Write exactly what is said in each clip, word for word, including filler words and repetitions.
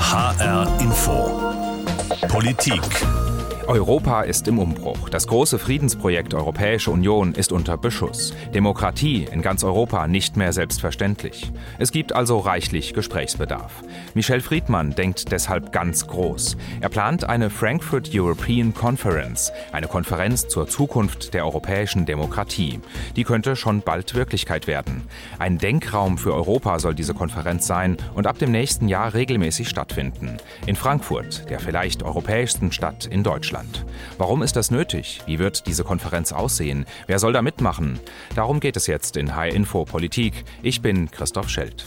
H R Info. Politik. Europa ist im Umbruch. Das große Friedensprojekt Europäische Union ist unter Beschuss. Demokratie in ganz Europa nicht mehr selbstverständlich. Es gibt also reichlich Gesprächsbedarf. Michel Friedmann denkt deshalb ganz groß. Er plant eine Frankfurt European Conference, eine Konferenz zur Zukunft der europäischen Demokratie. Die könnte schon bald Wirklichkeit werden. Ein Denkraum für Europa soll diese Konferenz sein und ab dem nächsten Jahr regelmäßig stattfinden. In Frankfurt, der vielleicht europäischsten Stadt in Deutschland. Warum ist das nötig? Wie wird diese Konferenz aussehen? Wer soll da mitmachen? Darum geht es jetzt in H R Info Politik. Ich bin Christoph Schelt.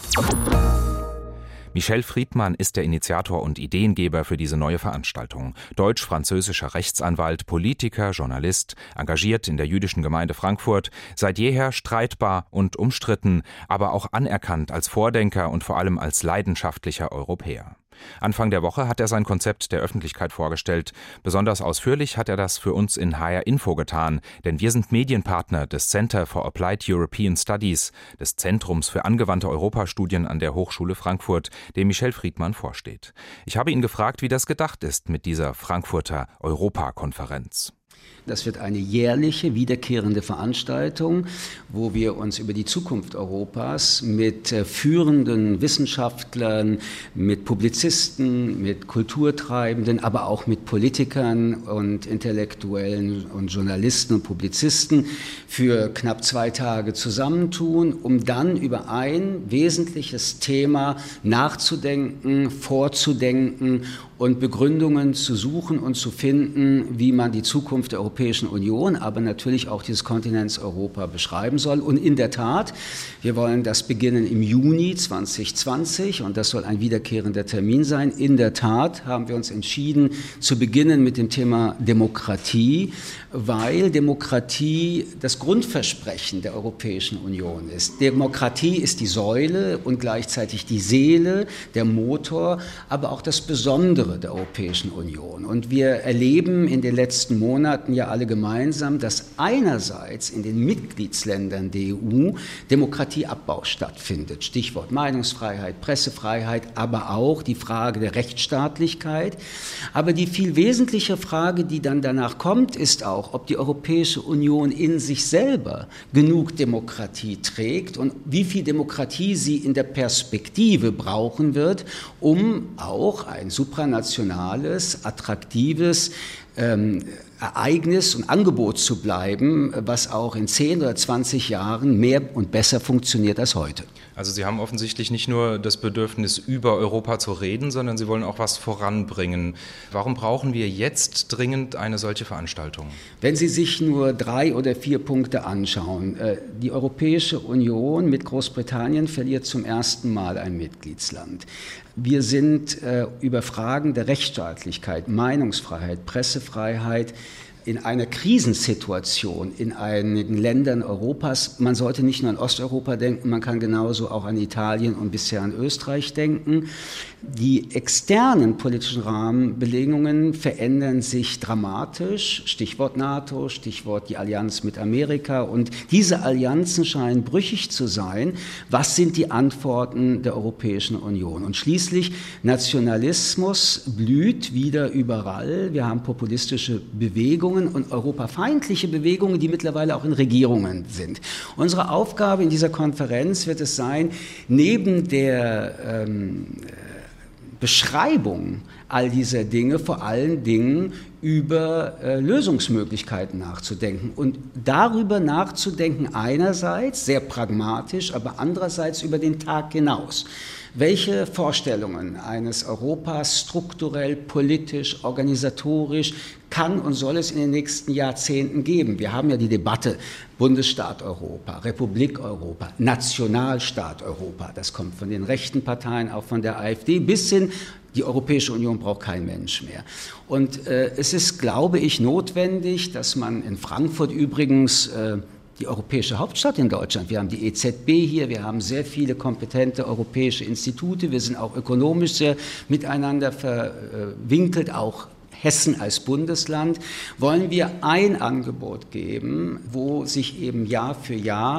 Michel Friedmann ist der Initiator und Ideengeber für diese neue Veranstaltung. Deutsch-französischer Rechtsanwalt, Politiker, Journalist, engagiert in der jüdischen Gemeinde Frankfurt, seit jeher streitbar und umstritten, aber auch anerkannt als Vordenker und vor allem als leidenschaftlicher Europäer. Anfang der Woche hat er sein Konzept der Öffentlichkeit vorgestellt. Besonders ausführlich hat er das für uns in H R Info getan, denn wir sind Medienpartner des Center for Applied European Studies, des Zentrums für angewandte Europastudien an der Hochschule Frankfurt, dem Michel Friedmann vorsteht. Ich habe ihn gefragt, wie das gedacht ist mit dieser Frankfurter Europakonferenz. Das wird eine jährliche, wiederkehrende Veranstaltung, wo wir uns über die Zukunft Europas mit führenden Wissenschaftlern, mit Publizisten, mit Kulturtreibenden, aber auch mit Politikern und Intellektuellen und Journalisten und Publizisten für knapp zwei Tage zusammentun, um dann über ein wesentliches Thema nachzudenken, vorzudenken und Begründungen zu suchen und zu finden, wie man die Zukunft der Europäischen Union, aber natürlich auch dieses Kontinents Europa beschreiben soll. Und in der Tat, wir wollen das beginnen im Juni zwanzig zwanzig und das soll ein wiederkehrender Termin sein. In der Tat haben wir uns entschieden, zu beginnen mit dem Thema Demokratie, weil Demokratie das Grundversprechen der Europäischen Union ist. Demokratie ist die Säule und gleichzeitig die Seele, der Motor, aber auch das Besondere der Europäischen Union. Und wir erleben in den letzten Monaten ja alle gemeinsam, dass einerseits in den Mitgliedsländern der E U Demokratieabbau stattfindet. Stichwort Meinungsfreiheit, Pressefreiheit, aber auch die Frage der Rechtsstaatlichkeit. Aber die viel wesentliche Frage, die dann danach kommt, ist auch, ob die Europäische Union in sich selber genug Demokratie trägt und wie viel Demokratie sie in der Perspektive brauchen wird, um auch ein supranationales, attraktives ähm, Ereignis und Angebot zu bleiben, was auch in zehn oder zwanzig Jahren mehr und besser funktioniert als heute. Also Sie haben offensichtlich nicht nur das Bedürfnis, über Europa zu reden, sondern Sie wollen auch was voranbringen. Warum brauchen wir jetzt dringend eine solche Veranstaltung? Wenn Sie sich nur drei oder vier Punkte anschauen. Die Europäische Union mit Großbritannien verliert zum ersten Mal ein Mitgliedsland. Wir sind äh, über Fragen der Rechtsstaatlichkeit, Meinungsfreiheit, Pressefreiheit in einer Krisensituation in einigen Ländern Europas. Man sollte nicht nur an Osteuropa denken, man kann genauso auch an Italien und bisher an Österreich denken. Die externen politischen Rahmenbedingungen verändern sich dramatisch. Stichwort NATO, Stichwort die Allianz mit Amerika. Und diese Allianzen scheinen brüchig zu sein. Was sind die Antworten der Europäischen Union? Und schließlich, Nationalismus blüht wieder überall. Wir haben populistische Bewegungen und europafeindliche Bewegungen, die mittlerweile auch in Regierungen sind. Unsere Aufgabe in dieser Konferenz wird es sein, neben der ähm, Beschreibung all dieser Dinge vor allen Dingen über äh, Lösungsmöglichkeiten nachzudenken und darüber nachzudenken einerseits sehr pragmatisch, aber andererseits über den Tag hinaus. Welche Vorstellungen eines Europas strukturell, politisch, organisatorisch kann und soll es in den nächsten Jahrzehnten geben? Wir haben ja die Debatte Bundesstaat Europa, Republik Europa, Nationalstaat Europa. Das kommt von den rechten Parteien, auch von der AfD, bis hin, die Europäische Union braucht kein Mensch mehr. Und äh, es ist, glaube ich, notwendig, dass man in Frankfurt übrigens äh, die europäische Hauptstadt in Deutschland. Wir haben die E Z B hier, wir haben sehr viele kompetente europäische Institute, wir sind auch ökonomisch sehr miteinander verwinkelt, auch Hessen als Bundesland, wollen wir ein Angebot geben, wo sich eben Jahr für Jahr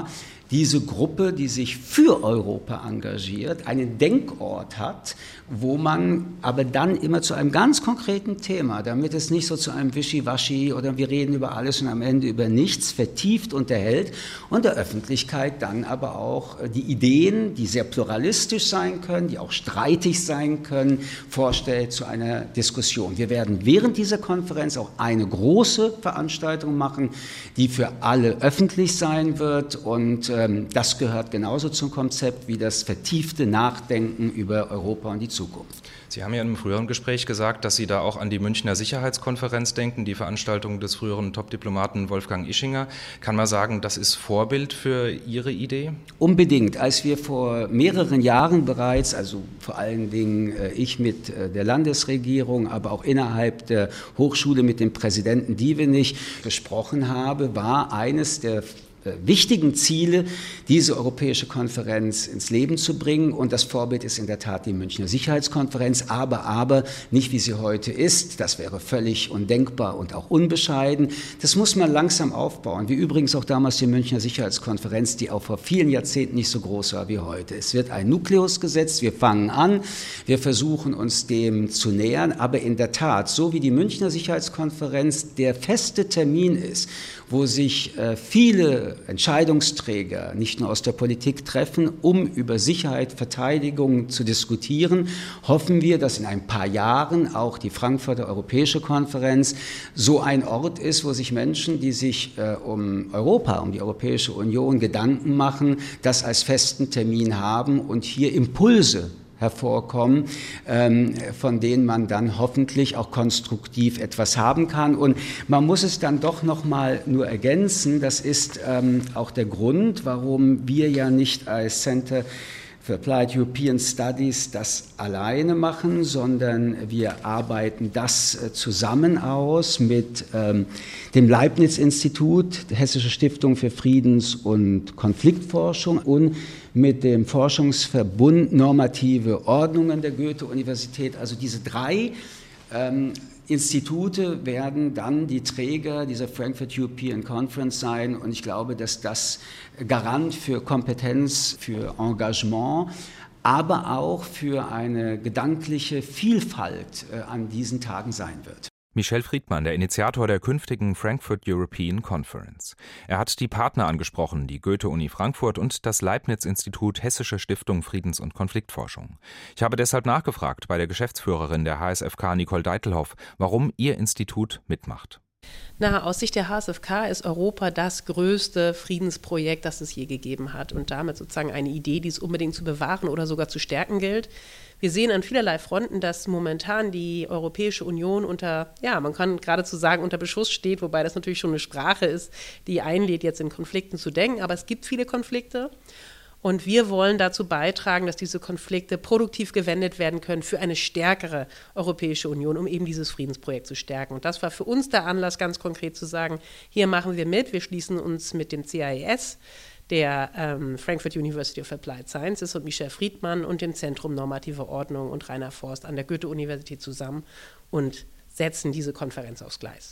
diese Gruppe, die sich für Europa engagiert, einen Denkort hat, wo man aber dann immer zu einem ganz konkreten Thema, damit es nicht so zu einem Wischiwaschi oder wir reden über alles und am Ende über nichts, vertieft unterhält und der Öffentlichkeit dann aber auch die Ideen, die sehr pluralistisch sein können, die auch streitig sein können, vorstellt zu einer Diskussion. Wir werden während dieser Konferenz auch eine große Veranstaltung machen, die für alle öffentlich sein wird und ähm, das gehört genauso zum Konzept wie das vertiefte Nachdenken über Europa und die Zukunft. Sie haben ja in einem früheren Gespräch gesagt, dass Sie da auch an die Münchner Sicherheitskonferenz denken, die Veranstaltung des früheren Top-Diplomaten Wolfgang Ischinger. Kann man sagen, das ist Vorbild für Ihre Idee? Unbedingt. Als wir vor mehreren Jahren bereits, also vor allen Dingen ich mit der Landesregierung, aber auch innerhalb der Hochschule mit dem Präsidenten Dievenich gesprochen habe, war eines der wichtigen Ziele, diese europäische Konferenz ins Leben zu bringen. Und das Vorbild ist in der Tat die Münchner Sicherheitskonferenz, aber, aber nicht wie sie heute ist. Das wäre völlig undenkbar und auch unbescheiden. Das muss man langsam aufbauen, wie übrigens auch damals die Münchner Sicherheitskonferenz, die auch vor vielen Jahrzehnten nicht so groß war wie heute. Es wird ein Nukleus gesetzt, wir fangen an, wir versuchen uns dem zu nähern, aber in der Tat, so wie die Münchner Sicherheitskonferenz der feste Termin ist, wo sich äh, viele Entscheidungsträger nicht nur aus der Politik treffen, um über Sicherheit, Verteidigung zu diskutieren, hoffen wir, dass in ein paar Jahren auch die Frankfurter Europäische Konferenz so ein Ort ist, wo sich Menschen, die sich äh, um Europa, um die Europäische Union Gedanken machen, das als festen Termin haben und hier Impulse hervorkommen, ähm, von denen man dann hoffentlich auch konstruktiv etwas haben kann. Und man muss es dann doch noch mal nur ergänzen, das ist ähm, auch der Grund, warum wir ja nicht als Center für Applied European Studies das alleine machen, sondern wir arbeiten das zusammen aus mit ähm, dem Leibniz-Institut, der Hessische Stiftung für Friedens- und Konfliktforschung und mit dem Forschungsverbund Normative Ordnungen der Goethe-Universität. Also diese drei ähm, Institute werden dann die Träger dieser Frankfurt European Conference sein und ich glaube, dass das Garant für Kompetenz, für Engagement, aber auch für eine gedankliche Vielfalt äh, an diesen Tagen sein wird. Michel Friedmann, der Initiator der künftigen Frankfurt European Conference. Er hat die Partner angesprochen, die Goethe-Uni Frankfurt und das Leibniz-Institut Hessische Stiftung Friedens- und Konfliktforschung. Ich habe deshalb nachgefragt bei der Geschäftsführerin der H S F K, Nicole Deitelhoff, warum ihr Institut mitmacht. Na, aus Sicht der H S F K ist Europa das größte Friedensprojekt, das es je gegeben hat und damit sozusagen eine Idee, die es unbedingt zu bewahren oder sogar zu stärken gilt. Wir sehen an vielerlei Fronten, dass momentan die Europäische Union unter, ja, man kann geradezu sagen, unter Beschuss steht, wobei das natürlich schon eine Sprache ist, die einlädt, jetzt in Konflikten zu denken. Aber es gibt viele Konflikte und wir wollen dazu beitragen, dass diese Konflikte produktiv gewendet werden können für eine stärkere Europäische Union, um eben dieses Friedensprojekt zu stärken. Und das war für uns der Anlass, ganz konkret zu sagen, hier machen wir mit, wir schließen uns mit dem C I S, der ähm, Frankfurt University of Applied Sciences und Michel Friedmann und dem Zentrum Normative Ordnung und Rainer Forst an der Goethe-Universität zusammen und setzen diese Konferenz aufs Gleis.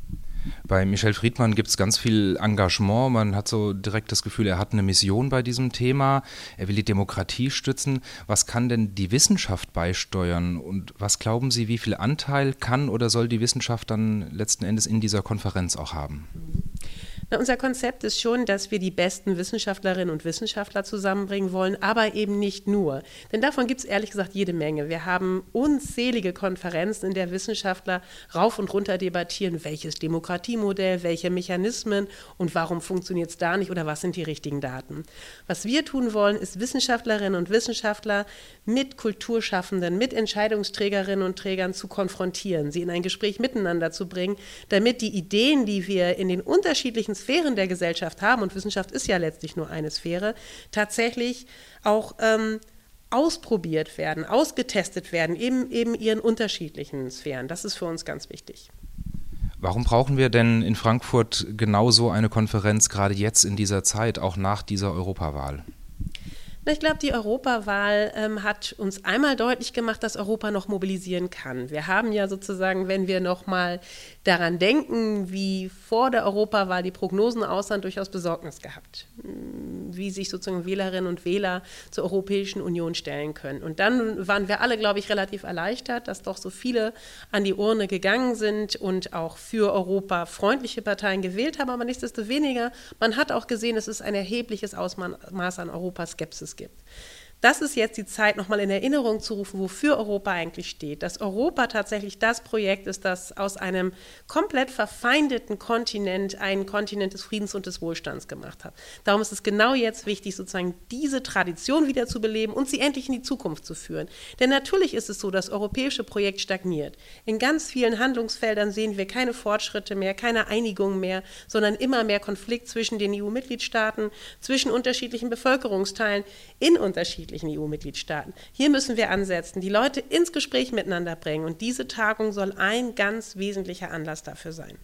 Bei Michel Friedmann gibt es ganz viel Engagement. Man hat so direkt das Gefühl, er hat eine Mission bei diesem Thema. Er will die Demokratie stützen. Was kann denn die Wissenschaft beisteuern? Und was glauben Sie, wie viel Anteil kann oder soll die Wissenschaft dann letzten Endes in dieser Konferenz auch haben? Na, unser Konzept ist schon, dass wir die besten Wissenschaftlerinnen und Wissenschaftler zusammenbringen wollen, aber eben nicht nur. Denn davon gibt es ehrlich gesagt jede Menge. Wir haben unzählige Konferenzen, in der Wissenschaftler rauf und runter debattieren, welches Demokratiemodell, welche Mechanismen und warum funktioniert es da nicht oder was sind die richtigen Daten. Was wir tun wollen, ist Wissenschaftlerinnen und Wissenschaftler mit Kulturschaffenden, mit Entscheidungsträgerinnen und Trägern zu konfrontieren, sie in ein Gespräch miteinander zu bringen, damit die Ideen, die wir in den unterschiedlichen Sphären der Gesellschaft haben, und Wissenschaft ist ja letztlich nur eine Sphäre, tatsächlich auch ähm, ausprobiert werden, ausgetestet werden, eben, eben ihren unterschiedlichen Sphären. Das ist für uns ganz wichtig. Warum brauchen wir denn in Frankfurt genau so eine Konferenz, gerade jetzt in dieser Zeit, auch nach dieser Europawahl? Ich glaube, die Europawahl ähm, hat uns einmal deutlich gemacht, dass Europa noch mobilisieren kann. Wir haben ja sozusagen, wenn wir noch mal daran denken, wie vor der Europawahl die Prognosen aussahen, durchaus Besorgnis gehabt. wie sich sozusagen Wählerinnen und Wähler zur Europäischen Union stellen können. Und dann waren wir alle, glaube ich, relativ erleichtert, dass doch so viele an die Urne gegangen sind und auch für Europa freundliche Parteien gewählt haben. Aber nichtsdestoweniger, man hat auch gesehen, dass es ein erhebliches Ausmaß an Europaskepsis gibt. Das ist jetzt die Zeit, nochmal in Erinnerung zu rufen, wofür Europa eigentlich steht. Dass Europa tatsächlich das Projekt ist, das aus einem komplett verfeindeten Kontinent einen Kontinent des Friedens und des Wohlstands gemacht hat. Darum ist es genau jetzt wichtig, sozusagen diese Tradition wieder zu beleben und sie endlich in die Zukunft zu führen. Denn natürlich ist es so, das europäische Projekt stagniert. In ganz vielen Handlungsfeldern sehen wir keine Fortschritte mehr, keine Einigung mehr, sondern immer mehr Konflikt zwischen den E U-Mitgliedstaaten, zwischen unterschiedlichen Bevölkerungsteilen, in unterschiedlichen E U-Mitgliedstaaten. Hier müssen wir ansetzen, die Leute ins Gespräch miteinander bringen und diese Tagung soll ein ganz wesentlicher Anlass dafür sein.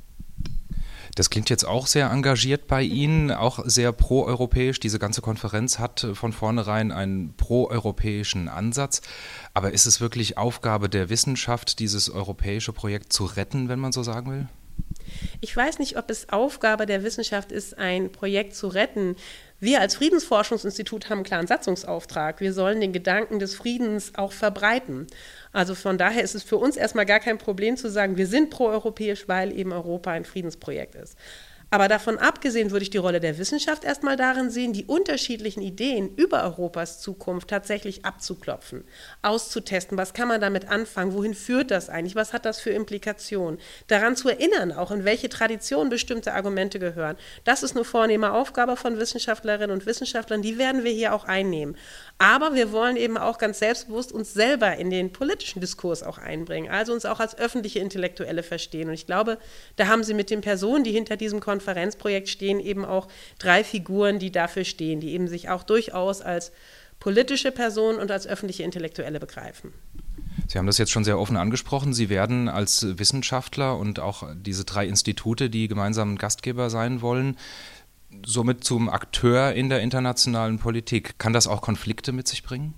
Das klingt jetzt auch sehr engagiert bei Ihnen, auch sehr proeuropäisch. Diese ganze Konferenz hat von vornherein einen proeuropäischen Ansatz. Aber ist es wirklich Aufgabe der Wissenschaft, dieses europäische Projekt zu retten, wenn man so sagen will? Ich weiß nicht, ob es Aufgabe der Wissenschaft ist, ein Projekt zu retten. Wir als Friedensforschungsinstitut haben einen klaren Satzungsauftrag. Wir sollen den Gedanken des Friedens auch verbreiten. Also von daher ist es für uns erstmal gar kein Problem zu sagen, wir sind proeuropäisch, weil eben Europa ein Friedensprojekt ist. Aber davon abgesehen würde ich die Rolle der Wissenschaft erstmal darin sehen, die unterschiedlichen Ideen über Europas Zukunft tatsächlich abzuklopfen, auszutesten. Was kann man damit anfangen? Wohin führt das eigentlich? Was hat das für Implikationen? Daran zu erinnern, auch in welche Tradition bestimmte Argumente gehören. Das ist eine vornehme Aufgabe von Wissenschaftlerinnen und Wissenschaftlern. Die werden wir hier auch einnehmen. Aber wir wollen eben auch ganz selbstbewusst uns selber in den politischen Diskurs auch einbringen, also uns auch als öffentliche Intellektuelle verstehen. Und ich glaube, da haben Sie mit den Personen, die hinter diesem Konferenzprojekt stehen, eben auch drei Figuren, die dafür stehen, die eben sich auch durchaus als politische Personen und als öffentliche Intellektuelle begreifen. Sie haben das jetzt schon sehr offen angesprochen. Sie werden als Wissenschaftler und auch diese drei Institute, die gemeinsam Gastgeber sein wollen, somit zum Akteur in der internationalen Politik. Kann das auch Konflikte mit sich bringen?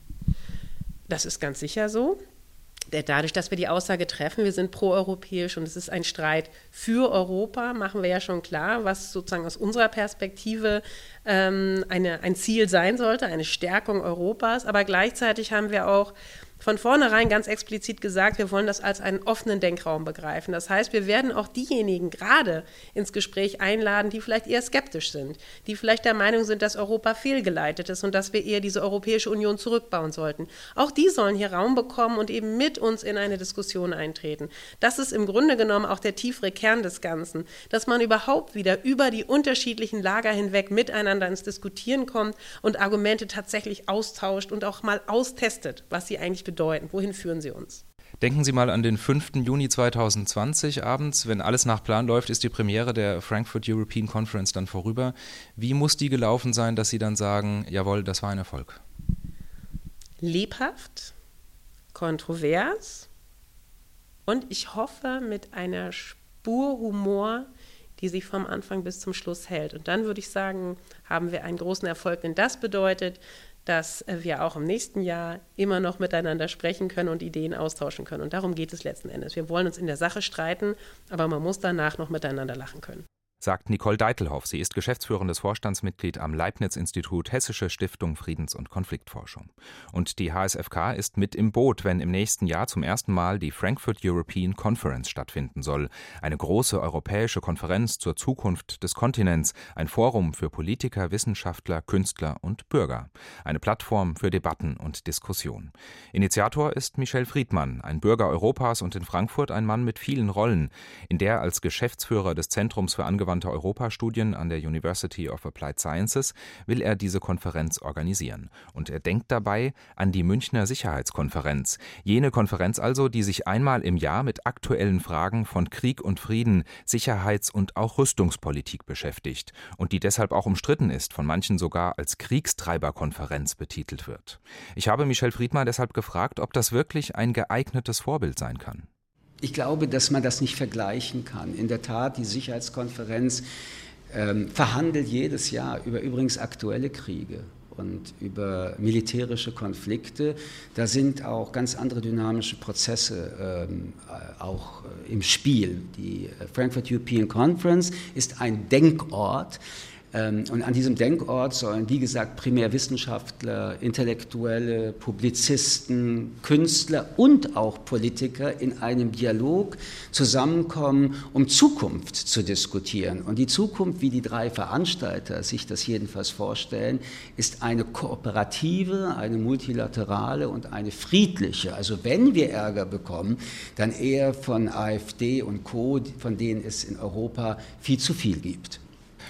Das ist ganz sicher so. Dadurch, dass wir die Aussage treffen, wir sind proeuropäisch und es ist ein Streit für Europa, machen wir ja schon klar, was sozusagen aus unserer Perspektive ähm, eine, ein Ziel sein sollte, eine Stärkung Europas. Aber gleichzeitig haben wir auch von vornherein ganz explizit gesagt, wir wollen das als einen offenen Denkraum begreifen. Das heißt, wir werden auch diejenigen gerade ins Gespräch einladen, die vielleicht eher skeptisch sind, die vielleicht der Meinung sind, dass Europa fehlgeleitet ist und dass wir eher diese Europäische Union zurückbauen sollten. Auch die sollen hier Raum bekommen und eben mit uns in eine Diskussion eintreten. Das ist im Grunde genommen auch der tiefere Kern des Ganzen, dass man überhaupt wieder über die unterschiedlichen Lager hinweg miteinander ins Diskutieren kommt und Argumente tatsächlich austauscht und auch mal austestet, was sie eigentlich bedeuten. bedeuten? Wohin führen sie uns? Denken Sie mal an den fünften Juni zweitausendzwanzig abends. Wenn alles nach Plan läuft, ist die Premiere der Frankfurt European Conference dann vorüber. Wie muss die gelaufen sein, dass Sie dann sagen, jawohl, das war ein Erfolg? Lebhaft, kontrovers und ich hoffe mit einer Spur Humor, die sich vom Anfang bis zum Schluss hält. Und dann würde ich sagen, haben wir einen großen Erfolg, denn das bedeutet, dass wir auch im nächsten Jahr immer noch miteinander sprechen können und Ideen austauschen können. Und darum geht es letzten Endes. Wir wollen uns in der Sache streiten, aber man muss danach noch miteinander lachen können. Sagt Nicole Deitelhoff. Sie ist geschäftsführendes Vorstandsmitglied am Leibniz-Institut Hessische Stiftung Friedens- und Konfliktforschung. Und die H S F K ist mit im Boot, wenn im nächsten Jahr zum ersten Mal die Frankfurt European Conference stattfinden soll. Eine große europäische Konferenz zur Zukunft des Kontinents. Ein Forum für Politiker, Wissenschaftler, Künstler und Bürger. Eine Plattform für Debatten und Diskussion. Initiator ist Michel Friedmann, ein Bürger Europas und in Frankfurt ein Mann mit vielen Rollen. In der als Geschäftsführer des Zentrums für angewandte Europastudien an der University of Applied Sciences will er diese Konferenz organisieren. Und er denkt dabei an die Münchner Sicherheitskonferenz. Jene Konferenz also, die sich einmal im Jahr mit aktuellen Fragen von Krieg und Frieden, Sicherheits- und auch Rüstungspolitik beschäftigt und die deshalb auch umstritten ist, von manchen sogar als Kriegstreiberkonferenz betitelt wird. Ich habe Michel Friedmann deshalb gefragt, ob das wirklich ein geeignetes Vorbild sein kann. Ich glaube, dass man das nicht vergleichen kann. In der Tat, die Sicherheitskonferenz ähm, verhandelt jedes Jahr über übrigens aktuelle Kriege und über militärische Konflikte. Da sind auch ganz andere dynamische Prozesse ähm, auch im Spiel. Die Frankfurt European Conference ist ein Denkort, Und an diesem Denkort sollen, wie gesagt, primär Wissenschaftler, Intellektuelle, Publizisten, Künstler und auch Politiker in einem Dialog zusammenkommen, um Zukunft zu diskutieren. Und die Zukunft, wie die drei Veranstalter sich das jedenfalls vorstellen, ist eine kooperative, eine multilaterale und eine friedliche. Also wenn wir Ärger bekommen, dann eher von AfD und Co., von denen es in Europa viel zu viel gibt.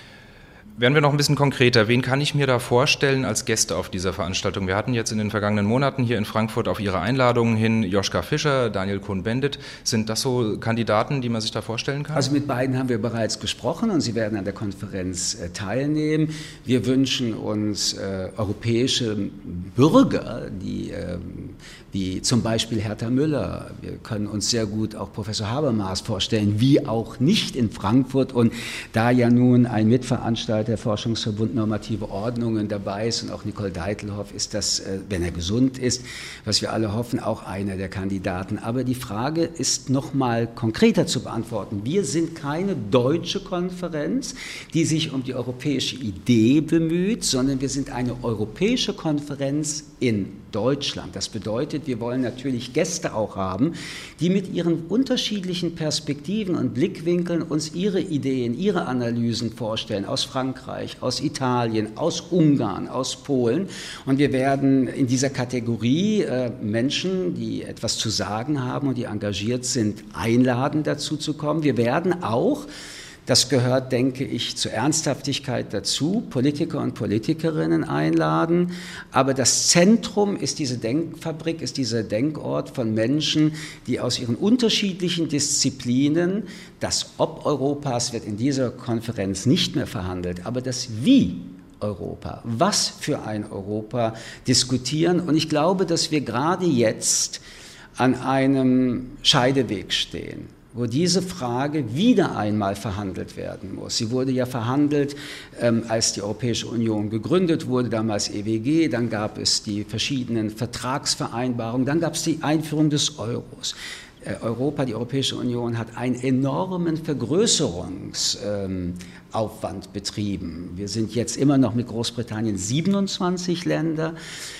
Werden wir noch ein bisschen konkreter. Wen kann ich mir da vorstellen als Gäste auf dieser Veranstaltung? Wir hatten jetzt in den vergangenen Monaten hier in Frankfurt auf Ihre Einladungen hin Joschka Fischer, Daniel Cohn-Bendit. Sind das so Kandidaten, die man sich da vorstellen kann? Also mit beiden haben wir bereits gesprochen und sie werden an der Konferenz äh, teilnehmen. Wir wünschen uns äh, europäische Bürger, die, äh, wie zum Beispiel Hertha Müller. Wir können uns sehr gut auch Professor Habermas vorstellen, wie auch nicht in Frankfurt. Und da ja nun ein Mitveranstalter der Forschungsverbund Normative Ordnungen dabei ist und auch Nicole Deitelhoff ist das, wenn er gesund ist, was wir alle hoffen, auch einer der Kandidaten. Aber die Frage ist noch mal konkreter zu beantworten. Wir sind keine deutsche Konferenz, die sich um die europäische Idee bemüht, sondern wir sind eine europäische Konferenz in Deutschland. Das bedeutet, wir wollen natürlich Gäste auch haben, die mit ihren unterschiedlichen Perspektiven und Blickwinkeln uns ihre Ideen, ihre Analysen vorstellen, aus Frankreich, aus Italien, aus Ungarn, aus Polen. Und wir werden in dieser Kategorie äh, Menschen, die etwas zu sagen haben und die engagiert sind, einladen, dazu zu kommen. Wir werden auch, das gehört, denke ich, zur Ernsthaftigkeit dazu, Politiker und Politikerinnen einladen. Aber das Zentrum ist diese Denkfabrik, ist dieser Denkort von Menschen, die aus ihren unterschiedlichen Disziplinen, das Ob Europas wird in dieser Konferenz nicht mehr verhandelt, aber das Wie Europa, was für ein Europa diskutieren. Und ich glaube, dass wir gerade jetzt an einem Scheideweg stehen, wo diese Frage wieder einmal verhandelt werden muss. Sie wurde ja verhandelt, ähm, als die Europäische Union gegründet wurde, damals E W G, dann gab es die verschiedenen Vertragsvereinbarungen, dann gab es die Einführung des Euros. Äh, Europa, die Europäische Union hat einen enormen Vergrößerungsaufwand ähm, betrieben. Wir sind jetzt immer noch mit Großbritannien siebenundzwanzig Länder.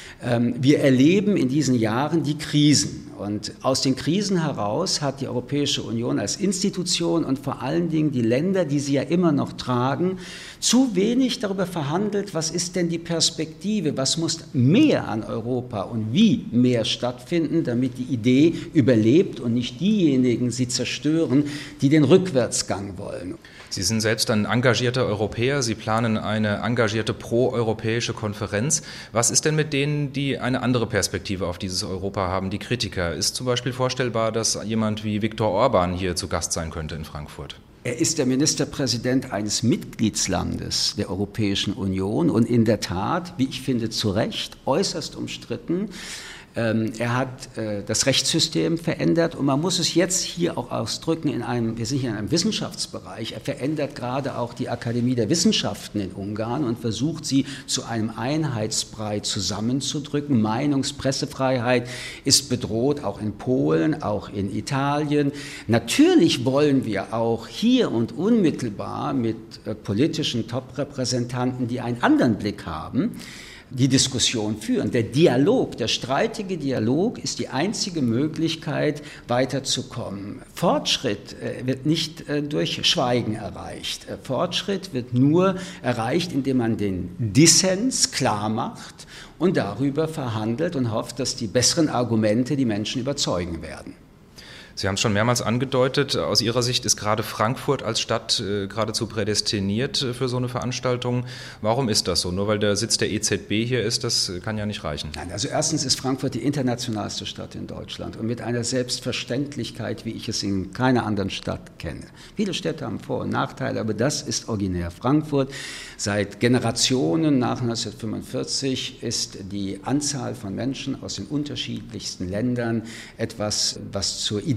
Wir erleben in diesen Jahren die Krisen und aus den Krisen heraus hat die Europäische Union als Institution und vor allen Dingen die Länder, die sie ja immer noch tragen, zu wenig darüber verhandelt, was ist denn die Perspektive, was muss mehr an Europa und wie mehr stattfinden, damit die Idee überlebt und nicht diejenigen sie zerstören, die den Rückwärtsgang wollen. Sie sind selbst ein engagierter Europäer. Sie planen eine engagierte pro-europäische Konferenz. Was ist denn mit denen, die eine andere Perspektive auf dieses Europa haben, die Kritiker? Ist zum Beispiel vorstellbar, dass jemand wie Viktor Orban hier zu Gast sein könnte in Frankfurt? Er ist der Ministerpräsident eines Mitgliedslandes der Europäischen Union und in der Tat, wie ich finde, zu Recht äußerst umstritten. Ähm, er hat äh, das Rechtssystem verändert und man muss es jetzt hier auch ausdrücken, in einem, wir sind hier in einem Wissenschaftsbereich, er verändert gerade auch die Akademie der Wissenschaften in Ungarn und versucht sie zu einem Einheitsbrei zusammenzudrücken. Meinungs-, Pressefreiheit ist bedroht, auch in Polen, auch in Italien. Natürlich wollen wir auch hier und unmittelbar mit äh, politischen Top-Repräsentanten, die einen anderen Blick haben, die Diskussion führen. Der Dialog, der streitige Dialog ist die einzige Möglichkeit, weiterzukommen. Fortschritt äh, wird nicht äh, durch Schweigen erreicht. Äh, Fortschritt wird nur erreicht, indem man den Dissens klar macht und darüber verhandelt und hofft, dass die besseren Argumente die Menschen überzeugen werden. Sie haben es schon mehrmals angedeutet, aus Ihrer Sicht ist gerade Frankfurt als Stadt äh, geradezu prädestiniert für so eine Veranstaltung. Warum ist das so? Nur weil der Sitz der E Z B hier ist, das kann ja nicht reichen. Nein, also erstens ist Frankfurt die internationalste Stadt in Deutschland und mit einer Selbstverständlichkeit, wie ich es in keiner anderen Stadt kenne. Viele Städte haben Vor- und Nachteile, aber das ist originär Frankfurt. Seit Generationen nach neunzehnhundertfünfundvierzig ist die Anzahl von Menschen aus den unterschiedlichsten Ländern etwas, was zur Identität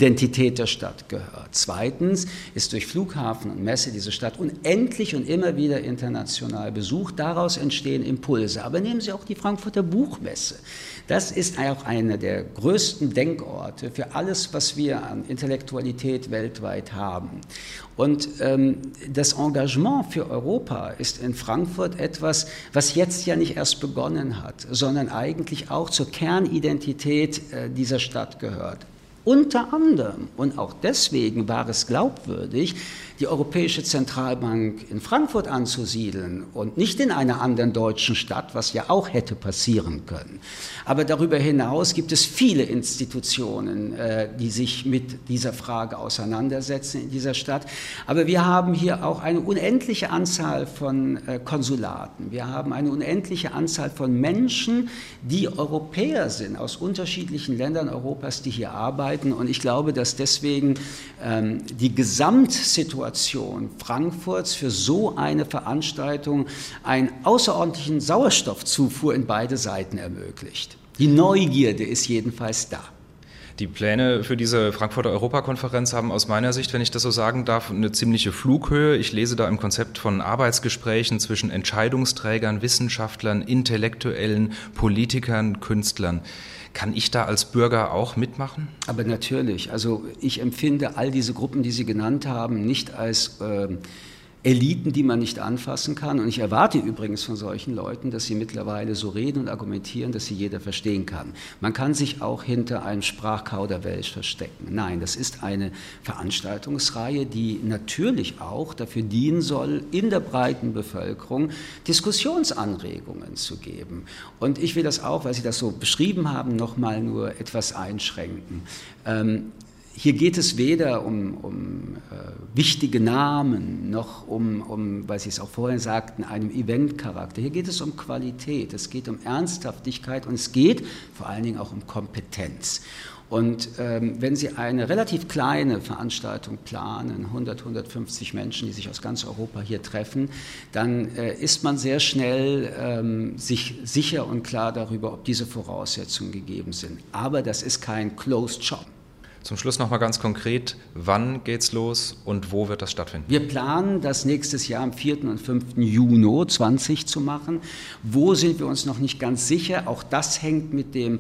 Identität der Stadt gehört. Zweitens ist durch Flughafen und Messe diese Stadt unendlich und immer wieder international besucht. Daraus entstehen Impulse. Aber nehmen Sie auch die Frankfurter Buchmesse. Das ist auch einer der größten Denkorte für alles, was wir an Intellektualität weltweit haben. Und ähm, das Engagement für Europa ist in Frankfurt etwas, was jetzt ja nicht erst begonnen hat, sondern eigentlich auch zur Kernidentität äh, dieser Stadt gehört. Unter anderem, und auch deswegen war es glaubwürdig, die Europäische Zentralbank in Frankfurt anzusiedeln und nicht in einer anderen deutschen Stadt, was ja auch hätte passieren können. Aber darüber hinaus gibt es viele Institutionen, die sich mit dieser Frage auseinandersetzen in dieser Stadt. Aber wir haben hier auch eine unendliche Anzahl von Konsulaten. Wir haben eine unendliche Anzahl von Menschen, die Europäer sind, aus unterschiedlichen Ländern Europas, die hier arbeiten. Und ich glaube, dass deswegen ähm, die Gesamtsituation Frankfurts für so eine Veranstaltung einen außerordentlichen Sauerstoffzufuhr in beide Seiten ermöglicht. Die Neugierde ist jedenfalls da. Die Pläne für diese Frankfurter Europakonferenz haben aus meiner Sicht, wenn ich das so sagen darf, eine ziemliche Flughöhe. Ich lese da im Konzept von Arbeitsgesprächen zwischen Entscheidungsträgern, Wissenschaftlern, Intellektuellen, Politikern, Künstlern. Kann ich da als Bürger auch mitmachen? Aber natürlich. Also ich empfinde all diese Gruppen, die Sie genannt haben, nicht als äh, Eliten, die man nicht anfassen kann. Und ich erwarte übrigens von solchen Leuten, dass sie mittlerweile so reden und argumentieren, dass sie jeder verstehen kann. Man kann sich auch hinter einem Sprachkauderwelsch verstecken. Nein, das ist eine Veranstaltungsreihe, die natürlich auch dafür dienen soll, in der breiten Bevölkerung Diskussionsanregungen zu geben. Und ich will das auch, weil Sie das so beschrieben haben, noch mal nur etwas einschränken. Ähm, Hier geht es weder um, um äh, wichtige Namen, noch um, um, weil Sie es auch vorhin sagten, einem Eventcharakter. Hier geht es um Qualität, es geht um Ernsthaftigkeit und es geht vor allen Dingen auch um Kompetenz. Und ähm, wenn Sie eine relativ kleine Veranstaltung planen, hundert, hundertfünfzig Menschen, die sich aus ganz Europa hier treffen, dann äh, ist man sehr schnell ähm, sich sicher und klar darüber, ob diese Voraussetzungen gegeben sind. Aber das ist kein Closed Shop. Zum Schluss noch mal ganz konkret, wann geht's los und wo wird das stattfinden? Wir planen, das nächstes Jahr am vierten und fünften Juni zwanzig zu machen. Wo sind wir uns noch nicht ganz sicher? Auch das hängt mit dem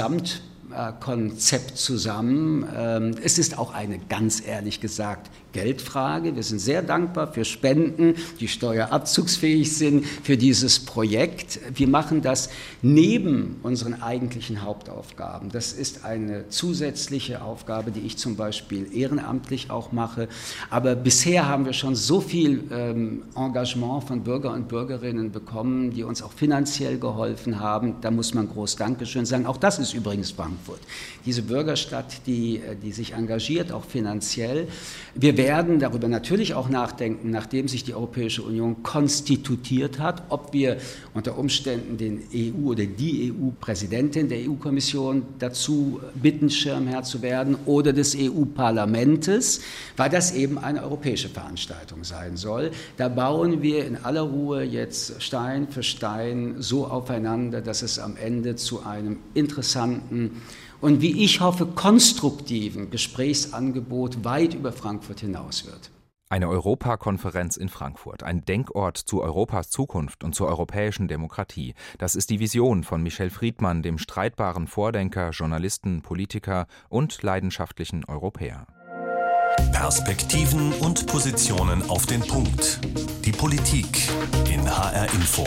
Gesamtkonzept zusammen. Es ist auch eine, ganz ehrlich gesagt, Geldfrage. Wir sind sehr dankbar für Spenden, die steuerabzugsfähig sind für dieses Projekt. Wir machen das neben unseren eigentlichen Hauptaufgaben. Das ist eine zusätzliche Aufgabe, die ich zum Beispiel ehrenamtlich auch mache. Aber bisher haben wir schon so viel ähm, Engagement von Bürger und Bürgerinnen bekommen, die uns auch finanziell geholfen haben. Da muss man groß Dankeschön sagen. Auch das ist übrigens Frankfurt. Diese Bürgerstadt, die, die sich engagiert, auch finanziell. Wir werden darüber natürlich auch nachdenken, nachdem sich die Europäische Union konstituiert hat, ob wir unter Umständen den E U oder die E U-Präsidentin der E U-Kommission dazu bitten, Schirmherr zu werden oder des E U-Parlamentes, weil das eben eine europäische Veranstaltung sein soll. Da bauen wir in aller Ruhe jetzt Stein für Stein so aufeinander, dass es am Ende zu einem interessanten und wie ich hoffe, konstruktiven Gesprächsangebot weit über Frankfurt hinaus wird. Eine Europakonferenz in Frankfurt, ein Denkort zu Europas Zukunft und zur europäischen Demokratie. Das ist die Vision von Michel Friedmann, dem streitbaren Vordenker, Journalisten, Politiker und leidenschaftlichen Europäer. Perspektiven und Positionen auf den Punkt. Die Politik in H R Info.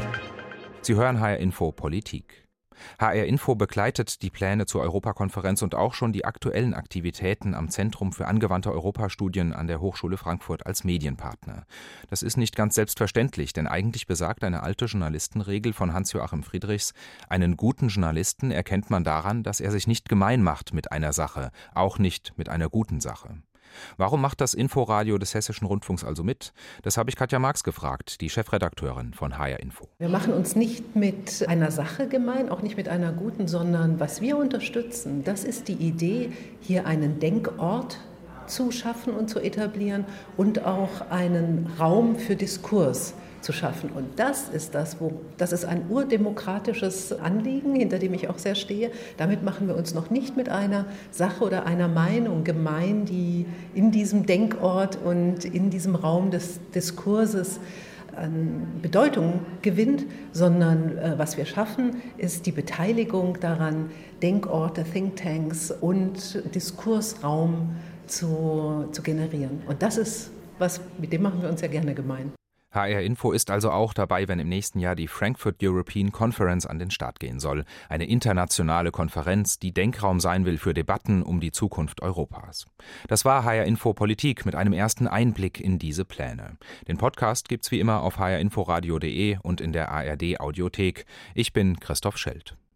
Sie hören H R Info Politik. H R Info begleitet die Pläne zur Europakonferenz und auch schon die aktuellen Aktivitäten am Zentrum für angewandte Europastudien an der Hochschule Frankfurt als Medienpartner. Das ist nicht ganz selbstverständlich, denn eigentlich besagt eine alte Journalistenregel von Hans-Joachim Friedrichs, einen guten Journalisten erkennt man daran, dass er sich nicht gemein macht mit einer Sache, auch nicht mit einer guten Sache. Warum macht das Inforadio des Hessischen Rundfunks also mit? Das habe ich Katja Marx gefragt, die Chefredakteurin von H R Info. Wir machen uns nicht mit einer Sache gemein, auch nicht mit einer guten, sondern was wir unterstützen, das ist die Idee, hier einen Denkort zu schaffen und zu etablieren und auch einen Raum für Diskurs zu schaffen. Und das ist das, wo, das ist ein urdemokratisches Anliegen, hinter dem ich auch sehr stehe. Damit machen wir uns noch nicht mit einer Sache oder einer Meinung gemein, die in diesem Denkort und in diesem Raum des Diskurses an Bedeutung gewinnt, sondern äh, was wir schaffen, ist die Beteiligung daran, Denkorte, Thinktanks und Diskursraum zu, zu generieren. Und das ist was, mit dem machen wir uns ja gerne gemein. H R Info ist also auch dabei, wenn im nächsten Jahr die Frankfurt European Conference an den Start gehen soll. Eine internationale Konferenz, die Denkraum sein will für Debatten um die Zukunft Europas. Das war H R Info Politik mit einem ersten Einblick in diese Pläne. Den Podcast gibt's wie immer auf h r info radio punkt de und in der A R D Audiothek. Ich bin Christoph Schelt.